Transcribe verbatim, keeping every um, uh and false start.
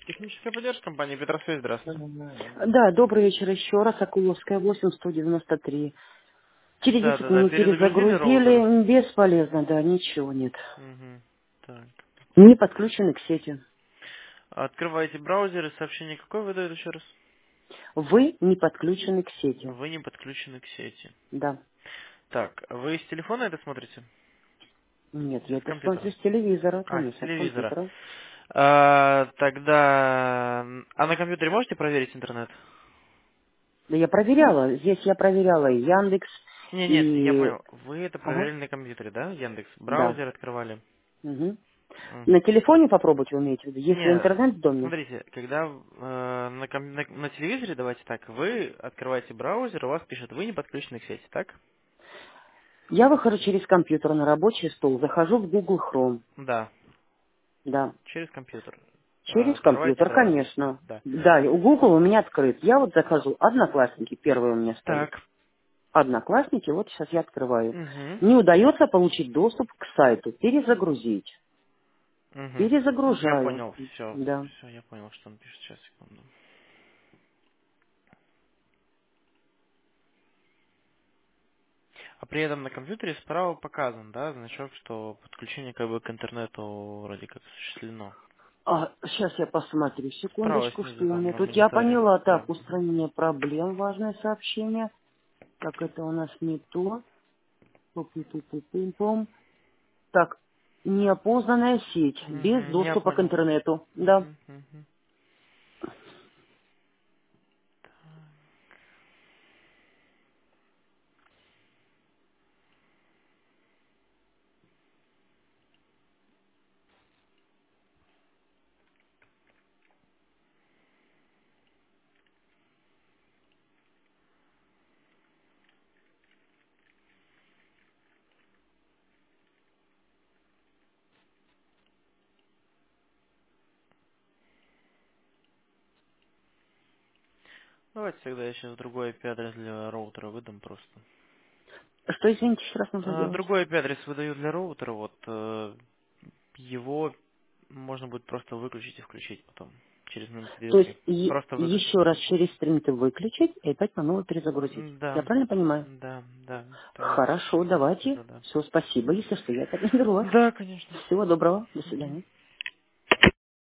Техническая поддержка компании Петросвязь, здравствуйте. Да, добрый вечер еще раз. Акуловская, восемь, сто девяносто три. Через Да, десять да, да, минут перезагрузили роутер? перезагрузили. Бесполезно, да, ничего нет. Угу. Так. Не подключены к сети. Открываете браузер и сообщение какое выдает еще раз? Вы не подключены к сети. Вы не подключены к сети. Да. Так, вы с телефона это смотрите? Нет, Или я с это смотрю компьютера? с телевизора, А, с конечно, с телевизора. компьютера. А, тогда... А на компьютере можете проверить интернет? Да я проверяла. Здесь я проверяла и Яндекс, Не, нет, я и... понял. Вы это Ага, проверили на компьютере, да? Яндекс. да. Браузер открывали. Мгм. На Угу. телефоне попробовать вы имеете в виду, если Не, интернет в доме? смотрите, когда э, на, ком- на- на телевизоре, давайте так, вы открываете браузер, у вас пишет, вы не подключены к сети, так? Я выхожу через компьютер на рабочий стол, захожу в Google Chrome. Да, Да. через компьютер. Э, Через Открываете компьютер, браузер, конечно. да. Да, и у Google у меня открыт. Я вот захожу. Одноклассники первые у меня стоят. Так. Одноклассники, вот сейчас я открываю. Угу. Не удается получить доступ к сайту. Перезагрузить. Угу. Я Перезагружаю. понял, все, Да. все, я понял, что он пишет, сейчас, секунду. А при этом на компьютере справа показан, да, значок, что подключение как бы к интернету вроде как осуществлено. А, сейчас я посмотрю. Справа Секундочку, что снизу у там меня на тут. Я мониторе, поняла. да. Так, устранение проблем. Важное сообщение. Так, это у нас не то. Пу-пу-пу-пу-пум-пум. Так, неопознанная сеть. Без Угу, я доступа к понял. интернету. Да. Угу, угу. Давайте тогда я сейчас другой I P-адрес для роутера выдам просто. Что, извините, еще раз нужно А, делать? другой I P-адрес выдаю для роутера, вот э, его можно будет просто выключить и включить потом, через минуты То есть две-три. е- Просто выключить. еще раз через стрим-то выключить и опять по новой перезагрузить. М, Я Да, правильно понимаю? да, да, тогда Хорошо, все давайте. тогда, да. Все, спасибо. Если что, я так наберу вас. Да, конечно. Всего доброго. До Мгм. свидания.